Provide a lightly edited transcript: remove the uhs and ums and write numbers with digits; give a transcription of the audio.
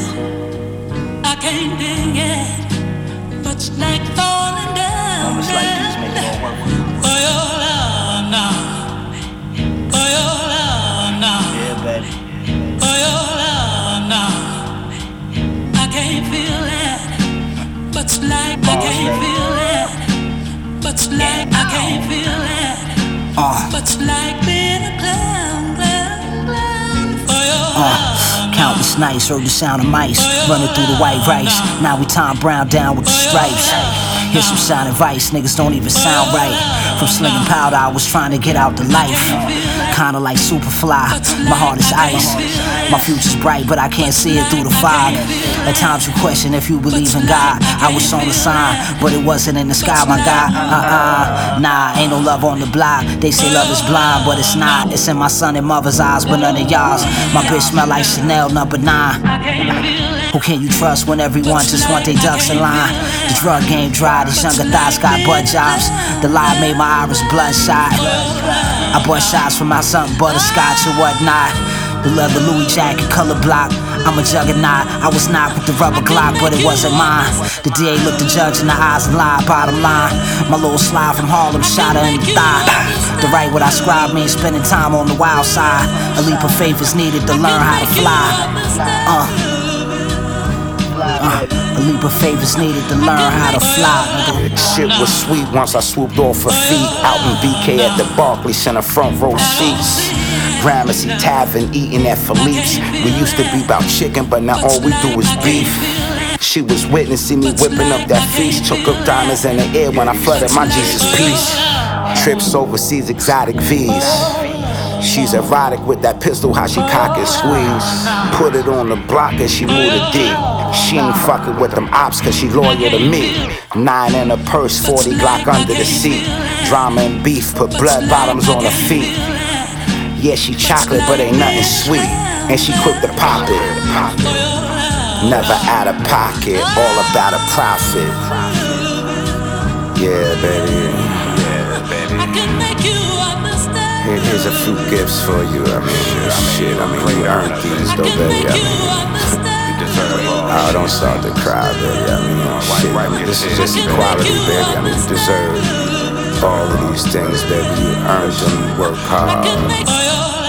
I can't dig it, but it's like falling down. Moments like these make it all worth it. For your love now, for your love now, Yeah, baby. for your love now. I can't feel it, but it's like I can't feel it, but it's like I can't feel it, but it's like being a clown, clown, clown. For your love. Countless nights, heard the sound of mice running through the white rice. Now we Tom Brown down with the stripes. Here's some sound advice, niggas don't even sound right. From slinging powder, I was trying to get out the life. Kinda like Superfly, my heart is ice. My future's bright, but I can't see it through the fog. At times you question if you believe in God. I was on a sign, but it wasn't in the sky, my God. Nah, ain't no love on the block. They say love is blind, but it's not. It's in my son and mother's eyes, but none of y'all's. My bitch smell like Chanel No. 9. Who can you trust when everyone just want their ducks in line? The drug game dry, these younger thoughts got butt jobs. The lie made my iris bloodshot. I bought shots from my son, butterscotch and whatnot. The leather Louis jacket, color block. I'm a juggernaut. I was knocked with the rubber Glock, but it wasn't mine. The DA looked the judge in the eyes and lied. Bottom line, my little slide from Harlem shot her in the thigh. The right what I scribe means spending time on the wild side. A leap of faith is needed to learn how to fly. A leap of faith is needed to learn how to fly, nigga. Shit was sweet once I swooped off her feet. Out in BK at the Barclays Center front row seats. Gramercy Tavern eating at Philippe's. We used to be about chicken, but now all we do is beef. She was witnessing me whipping up that feast. Took up diamonds in the air when I flooded my Jesus piece. Trips overseas, exotic V's. She's erotic with that pistol, how she cock and squeeze. Put it on the block and she moved a D. She ain't fucking with them ops cause she loyal to me. 9 in her purse, 40 Glock under the seat. Drama and beef, put blood bottoms on her feet. Yeah, she chocolate but ain't nothing sweet. And she quick to pop it. Never out of pocket, all about a profit. Yeah, baby. Here's a few gifts for you. I mean, shit. I mean, you earned these though, baby. I mean, oh, don't start to cry, baby. I mean, shit. I mean, this is just equality, baby. I mean, you deserve all of these things, baby. You earned them. You work hard.